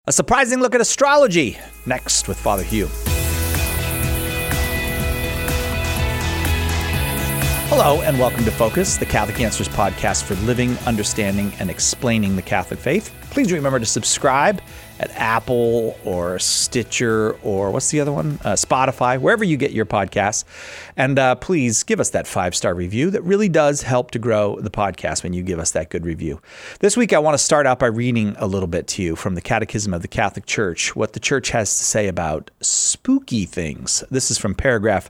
A surprising look at astrology, next with Father Hugh. Hello, and welcome to Focus, the Catholic Answers podcast for living, understanding, and explaining the Catholic faith. Please remember to subscribe at Apple or Stitcher or what's the other one? Spotify, wherever you get your podcasts. And please give us that 5-star review. That really does help to grow the podcast when you give us that good review. This week, I want to start out by reading a little bit to you from the Catechism of the Catholic Church, what the Church has to say about spooky things. This is from paragraph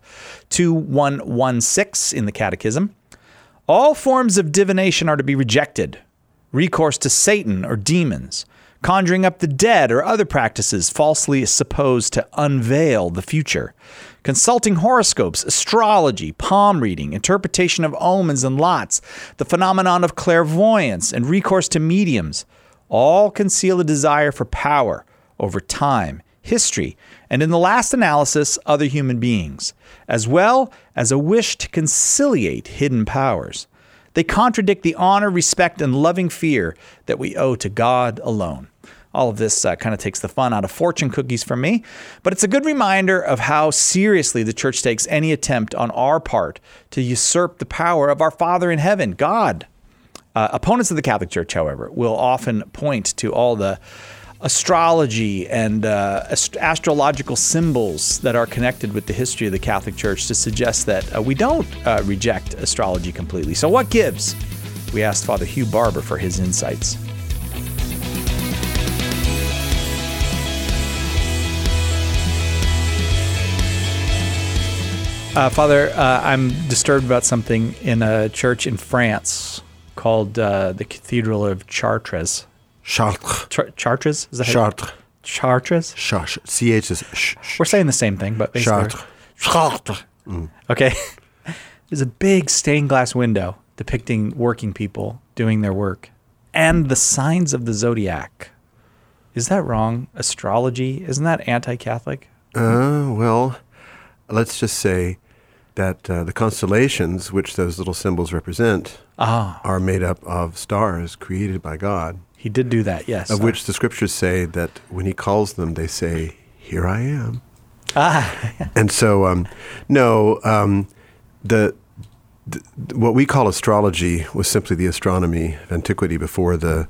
2116 in the Catechism. All forms of divination are to be rejected. Recourse to Satan or demons, conjuring up the dead or other practices falsely supposed to unveil the future, consulting horoscopes, astrology, palm reading, interpretation of omens and lots, the phenomenon of clairvoyance, and recourse to mediums, all conceal a desire for power over time, history, and in the last analysis, other human beings, as well as a wish to conciliate hidden powers. They contradict the honor, respect, and loving fear that we owe to God alone. All of this kind of takes the fun out of fortune cookies for me, but it's a good reminder of how seriously the Church takes any attempt on our part to usurp the power of our Father in heaven, God. Opponents of the Catholic Church, however, will often point to all the astrology and astrological symbols that are connected with the history of the Catholic Church to suggest that we don't reject astrology completely. So what gives? We asked Father Hugh Barber for his insights. Father, I'm disturbed about something in a church in France called the Cathedral of Chartres. Chartres. Chartres? Is that Chartres. Chartres? Chartres. CH is We're saying the same thing, but basically. Chartres. Okay. There's a big stained glass window depicting working people doing their work and the signs of the zodiac. Is that wrong? Astrology? Isn't that anti-Catholic? Well, let's just say that the constellations, which those little symbols represent, are made up of stars created by God. He did do that, yes. Of which the scriptures say that when he calls them, they say, "Here I am." And so, what we call astrology was simply the astronomy of antiquity before the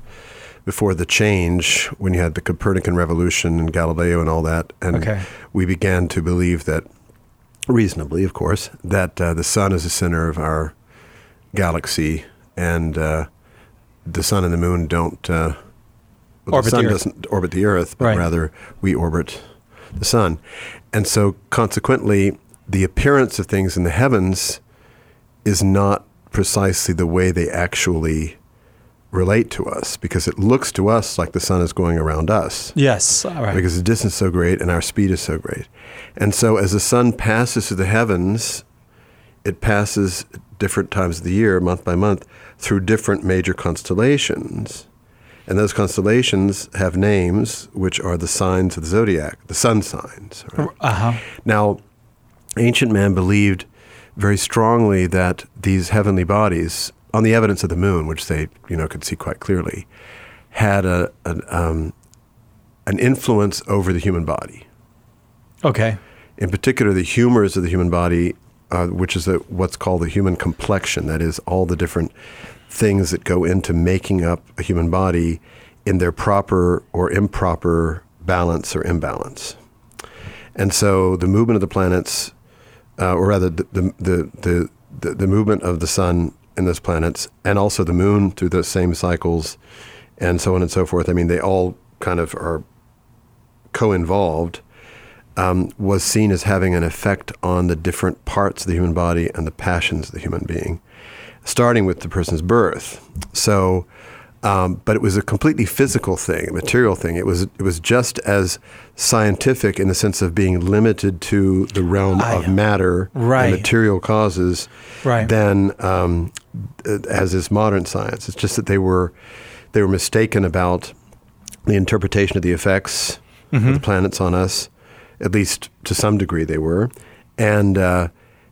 change, when you had the Copernican revolution and Galileo and all that. And we began to believe that, reasonably, of course, that the sun is the center of our galaxy, and the sun and the moon don't the sun doesn't orbit the earth, but rather we orbit the sun. And so consequently, the appearance of things in the heavens is not precisely the way they actually relate to us, because it looks to us like the sun is going around us. Yes, right. Because the distance is so great and our speed is so great. And so as the sun passes through the heavens, it passes different times of the year, month by month, through different major constellations. And those constellations have names, which are the signs of the zodiac, the sun signs. Right? Now, ancient man believed very strongly that these heavenly bodies, on the evidence of the moon, which they could see quite clearly, had an influence over the human body. Okay. In particular, the humors of the human body, which is what's called the human complexion. That is, all the different things that go into making up a human body in their proper or improper balance or imbalance. And so the movement of the planets, or rather the movement of the sun in those planets, and also the moon through those same cycles, and so on and so forth. I mean, they all kind of are co-involved, was seen as having an effect on the different parts of the human body and the passions of the human being, starting with the person's birth. So, but it was a completely physical thing, a material thing. It was just as scientific in the sense of being limited to the realm of matter and material causes than as is modern science. It's just that they were mistaken about the interpretation of the effects of the planets on us. At least to some degree they were. And of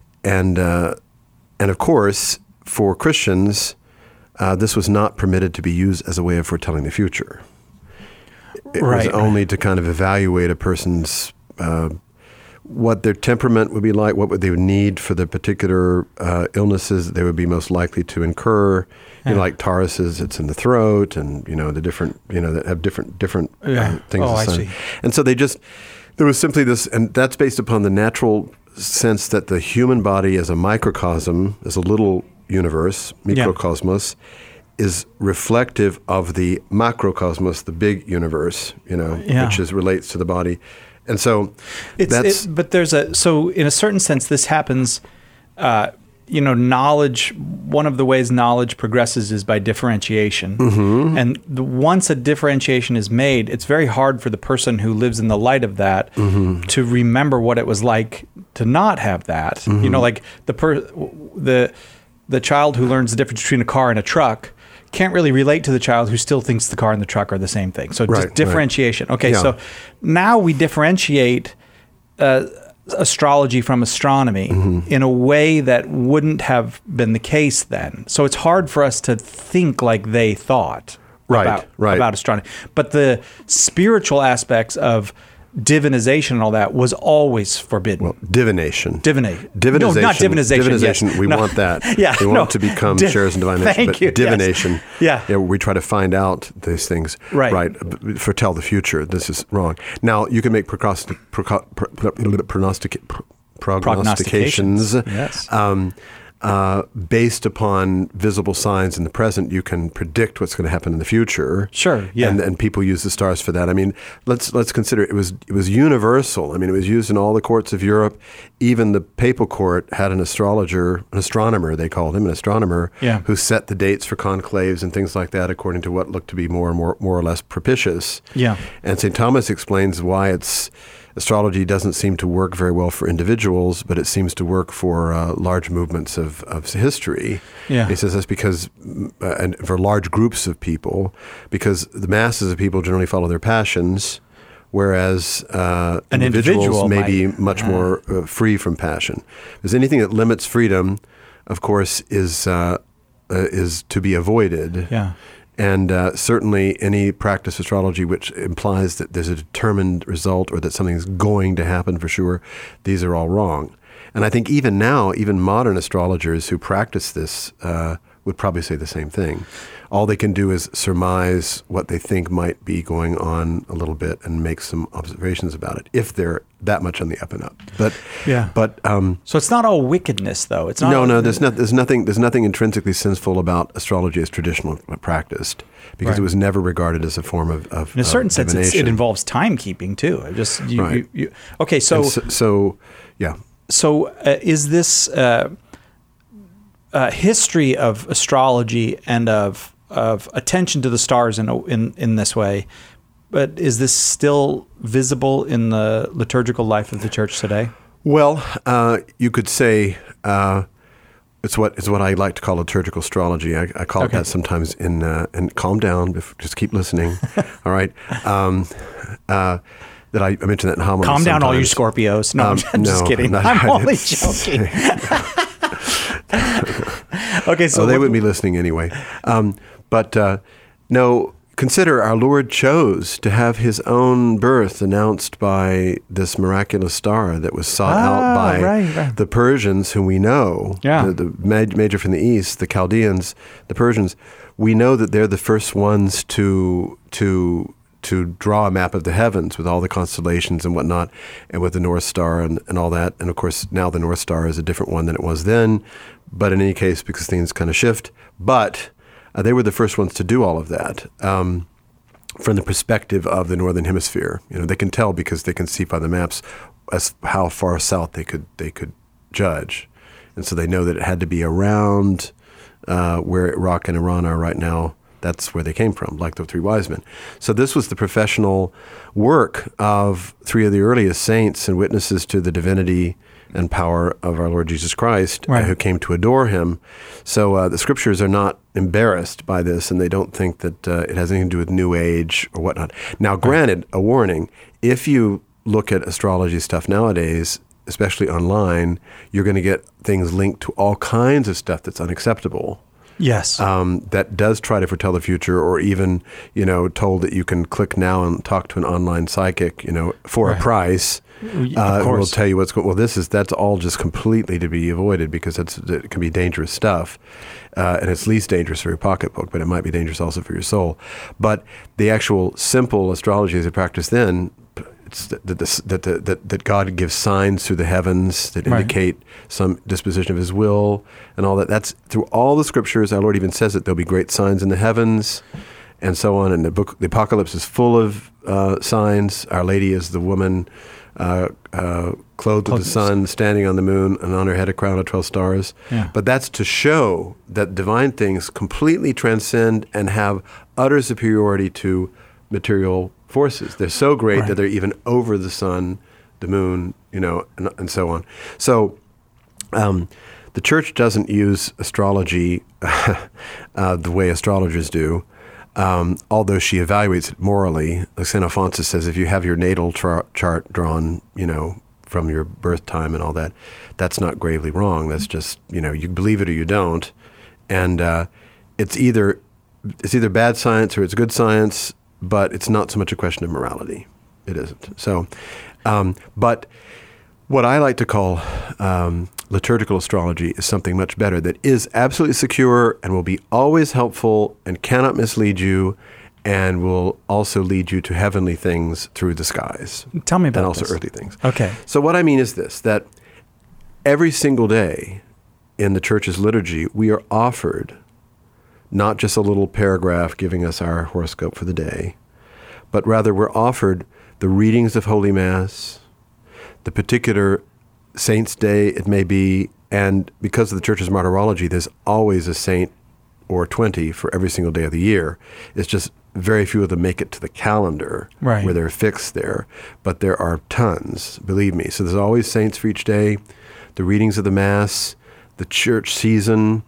course, for Christians, this was not permitted to be used as a way of foretelling the future. it was only to kind of evaluate a person's what their temperament would be like, what would they need for the particular illnesses that they would be most likely to incur. You know, like Taurus's, it's in the throat, and the different, that have different things. Oh, I see. And so there was simply this, and that's based upon the natural sense that the human body as a microcosm, as a little universe, microcosmos, is reflective of the macrocosmos, the big universe, which relates to the body. And so so in a certain sense, this happens, knowledge, one of the ways knowledge progresses is by differentiation. Mm-hmm. And once a differentiation is made, it's very hard for the person who lives in the light of that to remember what it was like to not have that. Mm-hmm. Like the child who learns the difference between a car and a truck can't really relate to the child who still thinks the car and the truck are the same thing. So just differentiation. Right. Okay, so now we differentiate astrology from astronomy in a way that wouldn't have been the case then. So it's hard for us to think like they thought about astronomy. But the spiritual aspects of divinization and all that was always forbidden. Well, divination. Divinization. No, not divinization. Divinization, yes. we want that. We want to become sharers in divine nature. Thank you. Divination. Yes. Yeah, we try to find out these things. Right. Foretell the future. This is wrong. Now, you can make prognostications. Yes. Based upon visible signs in the present, you can predict what's going to happen in the future. Sure, yeah. And people use the stars for that. I mean, let's consider it was universal. I mean, it was used in all the courts of Europe. Even the papal court had an astronomer, they called him, who set the dates for conclaves and things like that according to what looked to be more or less propitious. Yeah. And St. Thomas explains why astrology doesn't seem to work very well for individuals, but it seems to work for large movements of history. Yeah. He says that's because, and for large groups of people, because the masses of people generally follow their passions, whereas individuals may be much more free from passion. Because anything that limits freedom, of course, is to be avoided. Yeah. And certainly any practice of astrology which implies that there's a determined result or that something's going to happen for sure, these are all wrong. And I think even now, even modern astrologers who practice this would probably say the same thing. All they can do is surmise what they think might be going on a little bit and make some observations about it, if they're that much on the up and up. So it's not all wickedness, though. It's not. No. There's nothing intrinsically sinful about astrology as traditional practiced, because it was never regarded as a form of in a certain sense, it involves timekeeping too. Okay, so yeah. So is this history of astrology and of attention to the stars in this way, but is this still visible in the liturgical life of the church today? Well, you could say it's what I like to call liturgical astrology. I call it that sometimes. And calm down, just keep listening. All right. That I mentioned that in homilies. Calm down, sometimes. all you Scorpios. No, I'm just kidding. I'm only joking. Okay, so they wouldn't be listening anyway. No, consider our Lord chose to have his own birth announced by this miraculous star that was sought out by the Persians, whom we know, the Magi from the east, the Chaldeans, the Persians. We know that they're the first ones to draw a map of the heavens with all the constellations and whatnot, and with the North Star and all that. And of course, now the North Star is a different one than it was then. But in any case, because things kind of shift. But they were the first ones to do all of that from the perspective of the Northern Hemisphere. They can tell because they can see by the maps as how far south they could judge. And so they know that it had to be around where Iraq and Iran are right now. That's where they came from, like the three wise men. So this was the professional work of three of the earliest saints and witnesses to the divinity and power of our Lord Jesus Christ, who came to adore him. So the scriptures are not embarrassed by this, and they don't think that it has anything to do with New Age or whatnot. Now, granted, a warning, if you look at astrology stuff nowadays, especially online, you're going to get things linked to all kinds of stuff that's unacceptable. Yes. that does try to foretell the future, or even, told that you can click now and talk to an online psychic, for a price. Will tell you what's going. Well, that's all just completely to be avoided, because it can be dangerous stuff, and it's least dangerous for your pocketbook, but it might be dangerous also for your soul. But the actual simple astrology as a practice, then, it's that God gives signs through the heavens that indicate some disposition of His will and all that. That's through all the scriptures. Our Lord even says that there'll be great signs in the heavens, and so on. And the Apocalypse is full of signs. Our Lady is the woman clothed with the sun, standing on the moon, and on her head a crown of 12 stars. Yeah. But that's to show that divine things completely transcend and have utter superiority to material forces. They're so great that they're even over the sun, the moon, and so on. So the church doesn't use astrology the way astrologers do. Although she evaluates it morally. Like St. Alphonsus says, if you have your natal chart drawn, from your birth time and all that, that's not gravely wrong. That's just, you believe it or you don't. And it's either bad science or it's good science, but it's not so much a question of morality. It isn't. So, but what I like to call liturgical astrology is something much better, that is absolutely secure and will be always helpful and cannot mislead you, and will also lead you to heavenly things through the skies. Tell me about and also this. Earthly things. Okay. So what I mean is this, that every single day in the church's liturgy, we are offered not just a little paragraph giving us our horoscope for the day, but rather we're offered the readings of Holy Mass, the particular saint's day it may be, and because of the church's martyrology, there's always a saint or 20 for every single day of the year. It's just very few of them make it to the calendar where they're fixed there, but there are tons, believe me. So there's always saints for each day, the readings of the Mass, the church season,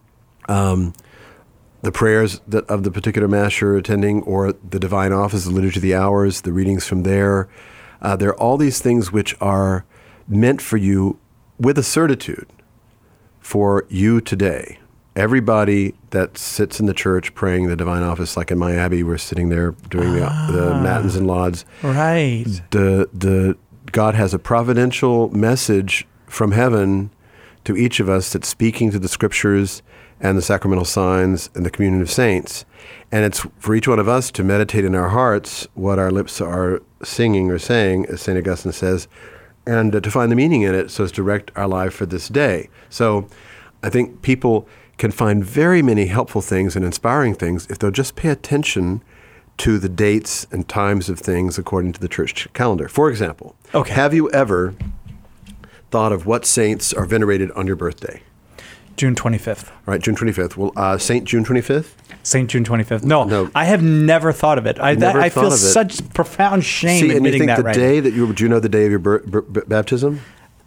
the prayers of the particular Mass you're attending, or the divine office, the liturgy of the hours, the readings from there. There are all these things which are meant for you with a certitude for you today. Everybody that sits in the church praying the divine office, like in my abbey, we're sitting there doing the matins and lauds. Right. The God has a providential message from heaven to each of us that's speaking to the scriptures and the sacramental signs and the communion of saints. And it's for each one of us to meditate in our hearts what our lips are singing or saying, as St. Augustine says, and to find the meaning in it so as to direct our life for this day. So I think people can find very many helpful things and inspiring things if they'll just pay attention to the dates and times of things according to the church calendar. For example, have you ever thought of what saints are venerated on your birthday? June 25th. Right, June 25th. Well, Saint June 25th? Saint June 25th. No, I have never thought of it. I feel such profound shame admitting that right. Do you know the day of your baptism?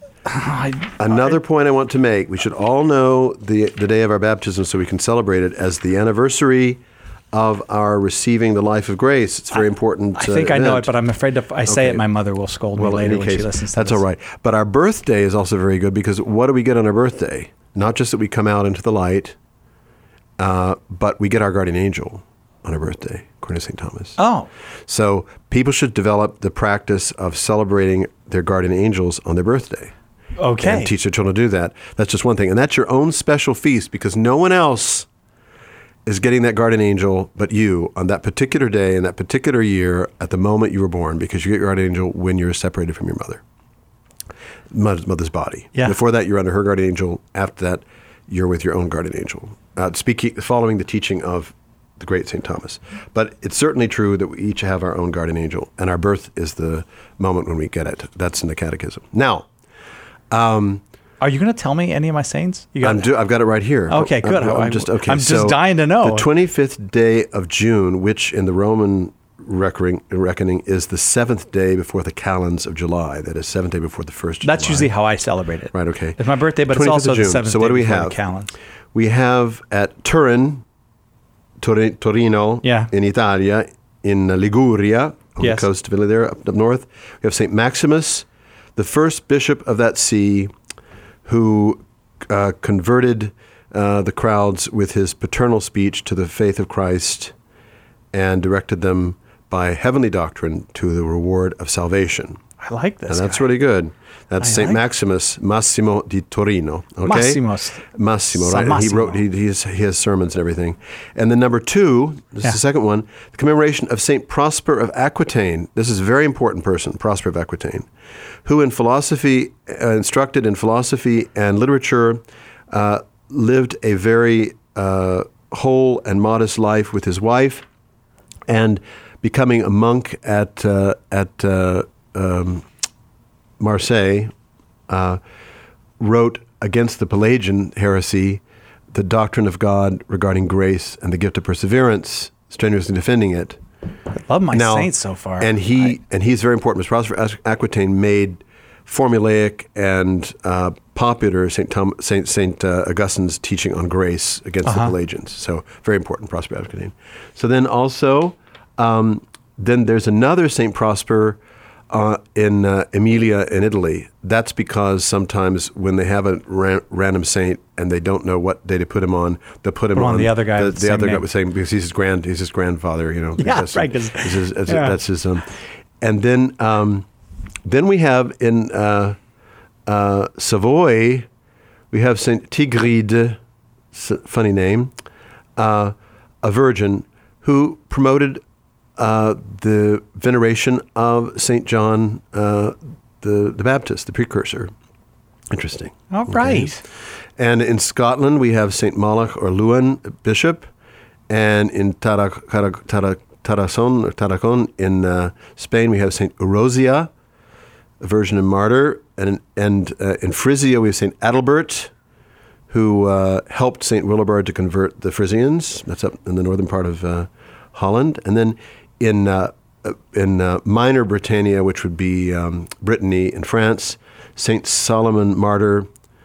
Another point I want to make, we should all know the day of our baptism so we can celebrate it as the anniversary of our receiving the life of grace. It's very important. I think I know it, but I'm afraid if I say it, my mother will scold me later when she listens to that's this. All right. But our birthday is also very good, because what do we get on our birthday? Not just that we come out into the light, but we get our guardian angel on our birthday, according to St. Thomas. Oh. So people should develop the practice of celebrating their guardian angels on their birthday. Okay. And teach their children to do that. That's just one thing. And that's your own special feast, because no one else is getting that guardian angel but you on that particular day in that particular year at the moment you were born, because you get your guardian angel when you're separated from your mother's body. Yeah. Before that, you're under her guardian angel. After that, you're with your own guardian angel. Following the teaching of the great St. Thomas. But it's certainly true that we each have our own guardian angel, and our birth is the moment when we get it. That's in the Catechism. Now, are you going to tell me any of my saints? I've got it right here. Okay, good. I'm just dying to know. The 25th day of June, which in the Roman reckoning is the 7th day before the calends of July. That is 7th day before the 1st of July. That's usually how I celebrate it. Right, okay. It's my birthday, but it's also the 7th so what day do we before have? the calends. We have at Turin, Torino, in Italia, in Liguria, on the coast of Italy there, up north. We have St. Maximus, the first bishop of that see, who converted the crowds with his paternal speech to the faith of Christ and directed them by heavenly doctrine to the reward of salvation. I like this. And that's guy. really good. That's I St. like Maximus Massimo di Torino. Okay? Massimo, right? And he wrote, he has sermons and everything. And then number 2, this is the second one, the commemoration of St. Prosper of Aquitaine. This is a very important person, Prosper of Aquitaine, who in philosophy, instructed in philosophy and literature, lived a very whole and modest life with his wife, and becoming a monk at Marseille, wrote against the Pelagian heresy, the doctrine of God regarding grace and the gift of perseverance, strenuously defending it. I love my saints so far. And he's very important. Prosper Aquitaine made formulaic and popular St. Augustine's teaching on grace against the Pelagians. So very important, Prosper Aquitaine. So then also, then there's another St. Prosper in Emilia in Italy. That's because sometimes when they have a random saint and they don't know what day to put him on, they'll put him on the other guy. The other guy was saying because he's his grandfather. You know. Yeah, right. That's his. And then we have in Savoy, we have Saint Tigride, funny name, a virgin who promoted the veneration of St. John the Baptist, the precursor. Interesting. All right. Okay. And in Scotland, we have St. Malach or Lewin, bishop. And in Tarragona in Spain, we have St. Eurosia, a virgin and martyr. And in Frisia, we have St. Adalbert, who helped St. Willibard to convert the Frisians. That's up in the northern part of Holland. And then in Minor Britannia, which would be Brittany in France, St. Solomon Martyr,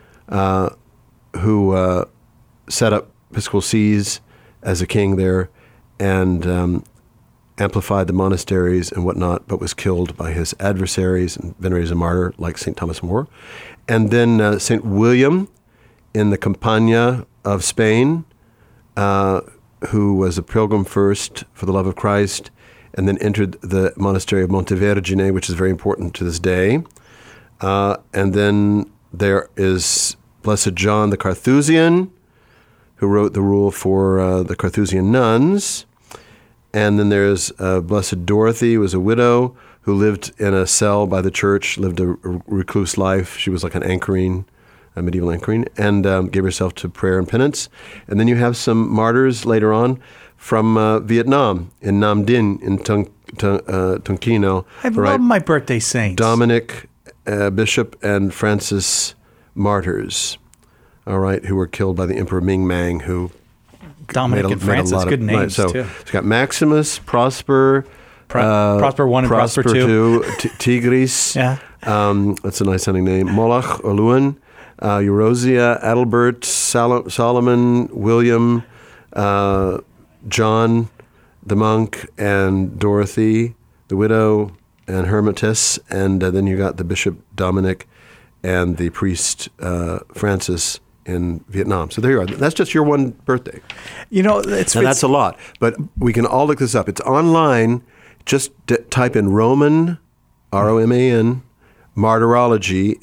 who set up episcopal sees as a king there and amplified the monasteries and whatnot, but was killed by his adversaries and venerated as a martyr like St. Thomas More. And then St. William in the Campania of Spain, who was a pilgrim first for the love of Christ, and then entered the monastery of Montevergine, which is very important to this day. And then there is Blessed John the Carthusian, who wrote the rule for the Carthusian nuns. And then there's Blessed Dorothy, who was a widow who lived in a cell by the church, lived a recluse life. She was like an anchorine, a medieval anchorine, and gave herself to prayer and penance. And then you have some martyrs later on from Vietnam, in Nam Dinh, in Tonquino. I love my birthday saints. Dominic, Bishop, and Francis martyrs, all right, who were killed by the Emperor Ming Mang, who Dominic and Francis, good names, too. It's got Maximus, Prosper, Prosper 1 and Prosper 2. Tigris, yeah. That's a nice sounding name. Molach or Lewin, Eurosia, Adalbert, Solomon, William, John, the monk, and Dorothy, the widow, and Hermitas, and then you got the Bishop Dominic and the priest Francis in Vietnam. So there you are. That's just your one birthday. You know, that's a lot. But we can all look this up. It's online. Just type in Roman, R-O-M-A-N, Martyrology,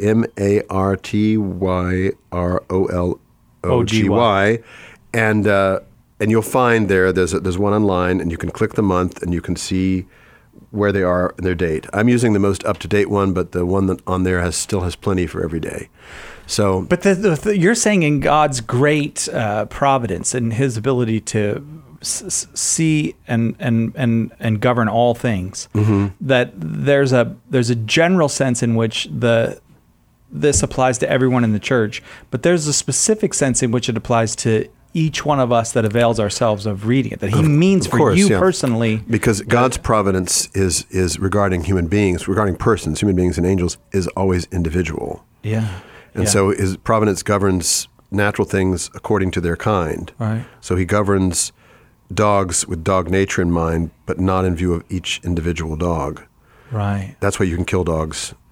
M-A-R-T-Y-R-O-L-O-G-Y, and you'll find there's one online, and you can click the month, and you can see where they are and their date. I'm using the most up-to-date one, but the one that on there still has plenty for every day. So, but you're saying in God's great providence and His ability to see and govern all things, that there's a general sense in which this applies to everyone in the church, but there's a specific sense in which it applies to each one of us that avails ourselves of reading it, that He means for you personally. Because God's providence is regarding human beings, regarding persons, human beings and angels, is always individual. Yeah. And so His providence governs natural things according to their kind. Right. So He governs dogs with dog nature in mind, but not in view of each individual dog. Right. That's why you can kill dogs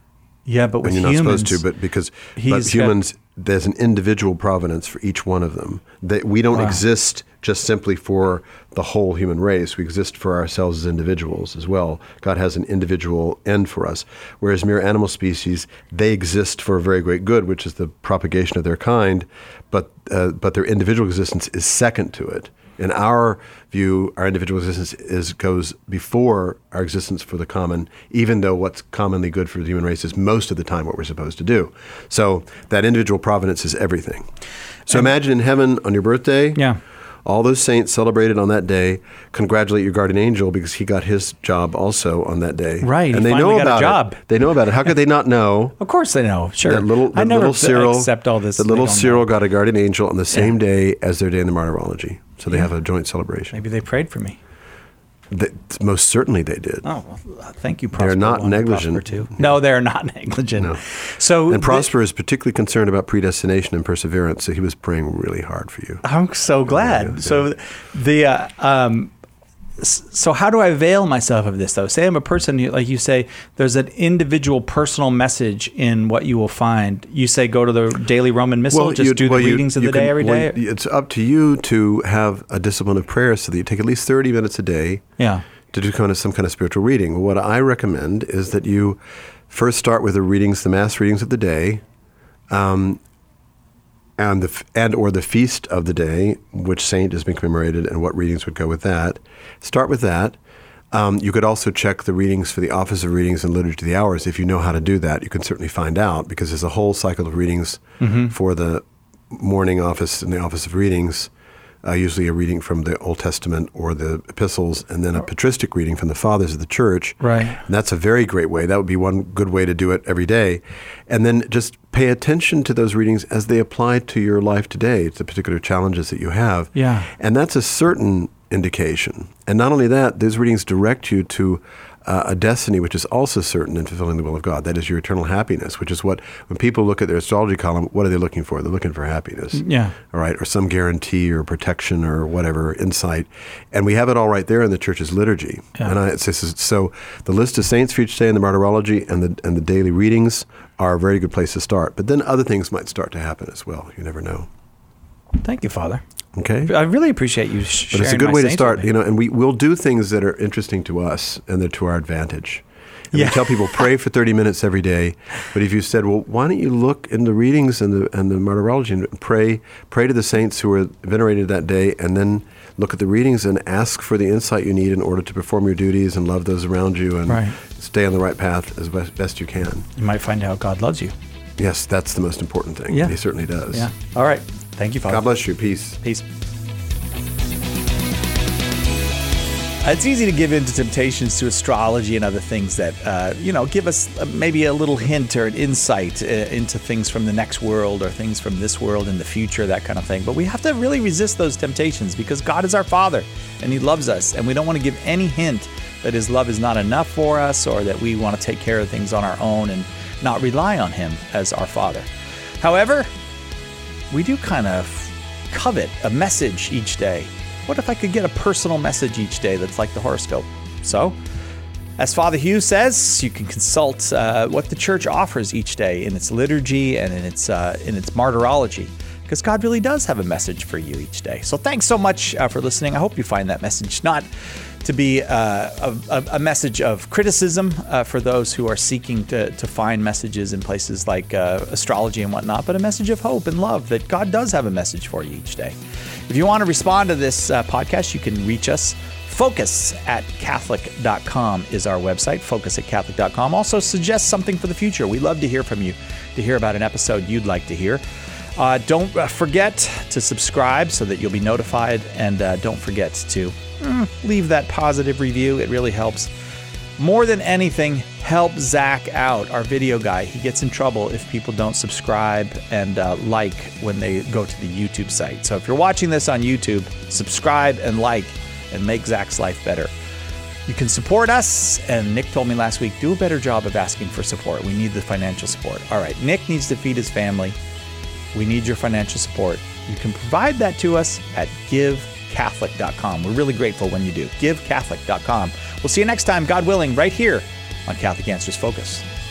Yeah, but with and you're humans, not supposed to, but he's humans, there's an individual providence for each one of them. We don't exist just simply for the whole human race. We exist for ourselves as individuals as well. God has an individual end for us. Whereas mere animal species, they exist for a very great good, which is the propagation of their kind, but their individual existence is second to it. In our view, our individual existence goes before our existence for the common, even though what's commonly good for the human race is most of the time what we're supposed to do. So that individual providence is everything. So imagine in heaven on your birthday, all those saints celebrated on that day. Congratulate your guardian angel because he got his job also on that day. Right, and he they finally know got a about job. it. They know about it. How could they not know? Of course they know. Sure. That I never little Cyril, accept all this. that little they don't Cyril know. got a guardian angel on the same day as their day in the martyrology. So they have a joint celebration. Maybe they prayed for me. Most certainly they did. Oh, well, thank you, Prosper. They're not 1 and negligent. Prosper 2. No, they're not negligent. No. So And Prosper is particularly concerned about predestination and perseverance, so he was praying really hard for you. I'm so glad. Yeah. So so how do I avail myself of this, though? Say I'm a person, like you say, there's an individual personal message in what you will find. You say go to the daily Roman Missal, do the readings of the day every day? It's up to you to have a discipline of prayer so that you take at least 30 minutes a day to do some kind of spiritual reading. What I recommend is that you first start with the mass readings of the day, or the feast of the day, which saint has been commemorated, and what readings would go with that. Start with that. You could also check the readings for the Office of Readings and Liturgy of the Hours. If you know how to do that, you can certainly find out, because there's a whole cycle of readings for the morning office and the Office of Readings, usually a reading from the Old Testament or the epistles, and then a patristic reading from the fathers of the church. Right. And that's a very great way. That would be one good way to do it every day. And then just pay attention to those readings as they apply to your life today, to the particular challenges that you have. Yeah. And that's a certain indication. And not only that, those readings direct you to a destiny which is also certain in fulfilling the will of God. That is your eternal happiness, which is what, when people look at their astrology column, what are they looking for? They're looking for happiness. Yeah. All right, or some guarantee or protection or whatever, insight. And we have it all right there in the church's liturgy. Yeah. And so the list of saints for each day in the martyrology and the daily readings are a very good place to start. But then other things might start to happen as well. You never know. Thank you, Father. Okay. I really appreciate you sharing. But it's a good my way to saints start, with me. and we'll do things that are interesting to us and they're to our advantage. And we tell people, pray for 30 minutes every day. But if you said, well, why don't you look in the readings and the martyrology and pray to the saints who were venerated that day, and then look at the readings and ask for the insight you need in order to perform your duties and love those around you and stay on the right path as best you can. You might find out God loves you. Yes, that's the most important thing. Yeah. He certainly does. Yeah. All right. Thank you, Father. God bless you. Peace. Peace. It's easy to give in to temptations to astrology and other things that, give us maybe a little hint or an insight into things from the next world or things from this world in the future, that kind of thing. But we have to really resist those temptations because God is our Father and He loves us. And we don't want to give any hint that His love is not enough for us or that we want to take care of things on our own and not rely on Him as our Father. However, we do kind of covet a message each day. What if I could get a personal message each day that's like the horoscope? So, as Father Hugh says, you can consult what the church offers each day in its liturgy and in its martyrology, because God really does have a message for you each day. So thanks so much for listening. I hope you find that message not to be a message of criticism for those who are seeking to find messages in places like astrology and whatnot, but a message of hope and love that God does have a message for you each day. If you want to respond to this podcast, you can reach us. Focus@Catholic.com is our website, focus@Catholic.com. Also, suggest something for the future. We'd love to hear from you, to hear about an episode you'd like to hear. Don't forget to subscribe so that you'll be notified, and don't forget to leave that positive review. It really helps. More than anything, help Zach out, our video guy. He gets in trouble if people don't subscribe and like when they go to the YouTube site. So if you're watching this on YouTube, subscribe and like and make Zach's life better. You can support us, and Nick told me last week, do a better job of asking for support. We need the financial support. All right, Nick needs to feed his family. We need your financial support. You can provide that to us at GiveCatholic.com. We're really grateful when you do. GiveCatholic.com. We'll see you next time, God willing, right here on Catholic Answers Focus.